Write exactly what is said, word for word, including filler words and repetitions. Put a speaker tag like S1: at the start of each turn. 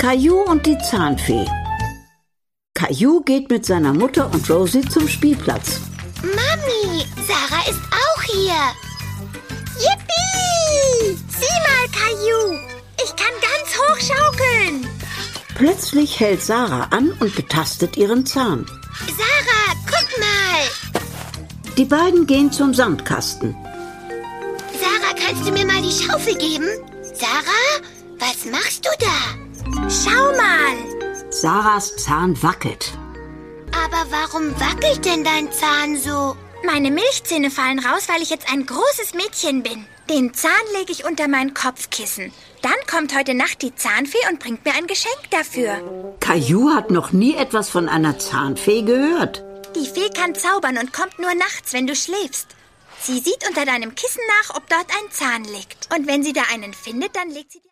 S1: Caillou und die Zahnfee. Caillou geht mit seiner Mutter und Rosie zum Spielplatz.
S2: Mami, Sarah ist auch hier. Yippie! Sieh mal, Caillou. Ich kann ganz hoch schaukeln.
S1: Plötzlich hält Sarah an und betastet ihren Zahn.
S2: Sarah, guck mal.
S1: Die beiden gehen zum Sandkasten.
S2: Sarah, kannst du mir mal die Schaufel geben? Sarah, was machst du da? Schau mal.
S1: Sarahs Zahn wackelt.
S2: Aber warum wackelt denn dein Zahn so?
S3: Meine Milchzähne fallen raus, weil ich jetzt ein großes Mädchen bin. Den Zahn lege ich unter mein Kopfkissen. Dann kommt heute Nacht die Zahnfee und bringt mir ein Geschenk dafür.
S1: Caillou hat noch nie etwas von einer Zahnfee gehört.
S3: Die Fee kann zaubern und kommt nur nachts, wenn du schläfst. Sie sieht unter deinem Kissen nach, ob dort ein Zahn liegt. Und wenn sie da einen findet, dann legt sie dir...